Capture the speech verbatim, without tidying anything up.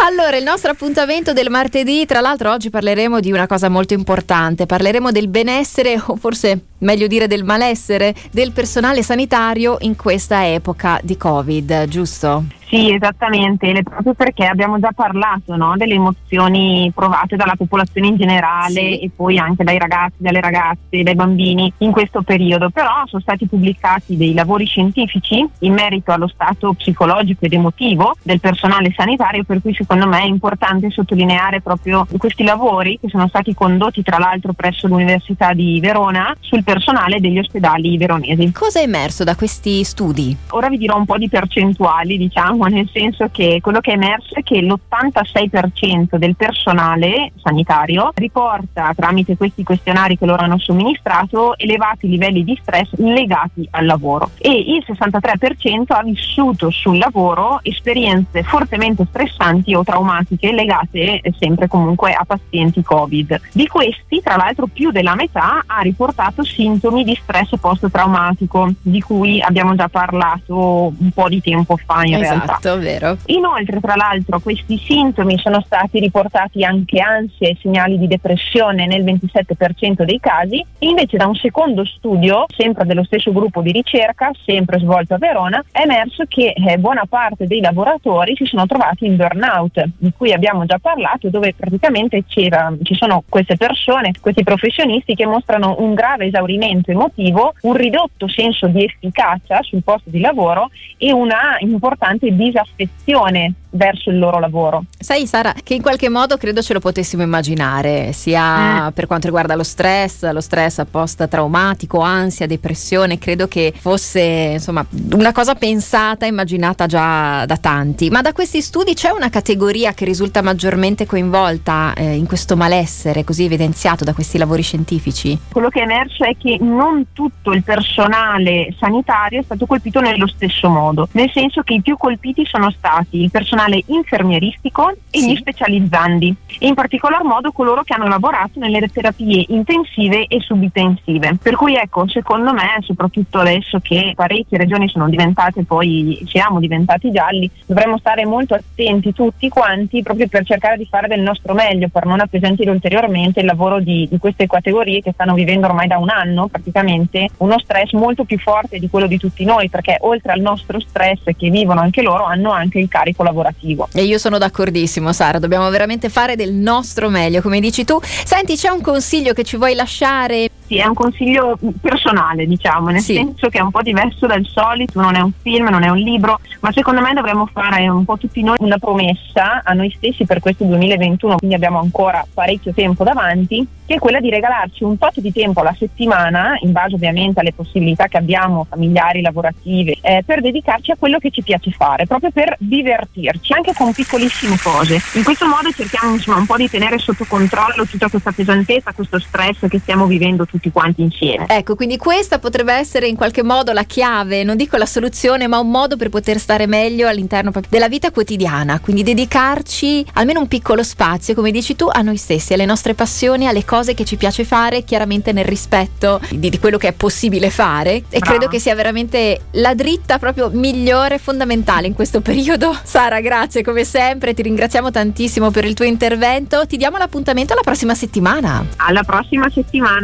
Allora, il nostro appuntamento del martedì, tra l'altro oggi parleremo di una cosa molto importante, parleremo del benessere, o forse meglio dire del malessere, del personale sanitario in questa epoca di Covid, giusto? Sì, esattamente, ed è proprio perché abbiamo già parlato, no, delle emozioni provate dalla popolazione in generale, sì, e poi anche dai ragazzi, dalle ragazze, dai bambini in questo periodo. Però sono stati pubblicati dei lavori scientifici in merito allo stato psicologico ed emotivo del personale sanitario, per cui secondo me è importante sottolineare proprio questi lavori che sono stati condotti tra l'altro presso l'Università di Verona sul personale degli ospedali veronesi. Cosa è emerso da questi studi? Ora vi dirò un po' di percentuali, diciamo, nel senso che quello che è emerso è che l'ottantasei per cento del personale sanitario riporta tramite questi questionari che loro hanno somministrato elevati livelli di stress legati al lavoro, e il sessantatré per cento ha vissuto sul lavoro esperienze fortemente stressanti o traumatiche legate sempre comunque a pazienti Covid. Di questi, tra l'altro, più della metà ha riportato sintomi di stress post-traumatico, di cui abbiamo già parlato un po' di tempo fa in esatto, realtà. Vero. Inoltre, tra l'altro, questi sintomi sono stati riportati anche ansie e segnali di depressione nel ventisette per cento dei casi. Invece, da un secondo studio, sempre dello stesso gruppo di ricerca, sempre svolto a Verona, è emerso che eh, buona parte dei lavoratori si sono trovati in burnout, di cui abbiamo già parlato, dove praticamente c'era, ci sono queste persone, questi professionisti che mostrano un grave esaurimento emotivo, un ridotto senso di efficacia sul posto di lavoro e una importante disaffezione verso il loro lavoro. Sai, Sara, che in qualche modo credo ce lo potessimo immaginare, sia mm. per quanto riguarda lo stress, lo stress post traumatico, ansia, depressione, credo che fosse insomma una cosa pensata, immaginata già da tanti. Ma da questi studi c'è una categoria che risulta maggiormente coinvolta eh, in questo malessere così evidenziato da questi lavori scientifici? Quello che è emerso è che non tutto il personale sanitario è stato colpito nello stesso modo, nel senso che i più colpiti sono stati il personale infermieristico e sì. gli specializzandi, e in particolar modo coloro che hanno lavorato nelle terapie intensive e subintensive. Per cui ecco, secondo me, soprattutto adesso che parecchie regioni sono diventate, poi siamo diventati gialli, dovremmo stare molto attenti tutti quanti, proprio per cercare di fare del nostro meglio, per non appesantire ulteriormente il lavoro di, di queste categorie che stanno vivendo ormai da un anno praticamente uno stress molto più forte di quello di tutti noi, perché oltre al nostro stress che vivono anche loro, hanno anche il carico lavorativo. E io sono d'accordissimo, Sara, dobbiamo veramente fare del nostro meglio, come dici tu. Senti, c'è un consiglio che ci vuoi lasciare? Sì, è un consiglio personale, diciamo, nel sì. senso che è un po' diverso dal solito, non è un film, non è un libro, ma secondo me dovremmo fare un po' tutti noi una promessa a noi stessi per questo duemilaventuno, quindi abbiamo ancora parecchio tempo davanti, che è quella di regalarci un tot di tempo alla settimana, in base ovviamente alle possibilità che abbiamo, familiari, lavorative, eh, per dedicarci a quello che ci piace fare, proprio per divertirci, anche con piccolissime cose. In questo modo cerchiamo insomma un po' di tenere sotto controllo tutta questa pesantezza, questo stress che stiamo vivendo tutti quanti insieme. Ecco, quindi questa potrebbe essere in qualche modo la chiave, non dico la soluzione, ma un modo per poter stare meglio all'interno proprio della vita quotidiana, quindi dedicarci almeno un piccolo spazio, come dici tu, a noi stessi, alle nostre passioni, alle cose che ci piace fare, chiaramente nel rispetto di, di quello che è possibile fare. E Brava. Credo che sia veramente la dritta proprio migliore, fondamentale in questo periodo. Sara, grazie come sempre, ti ringraziamo tantissimo per il tuo intervento, ti diamo l'appuntamento alla prossima settimana. Alla prossima settimana.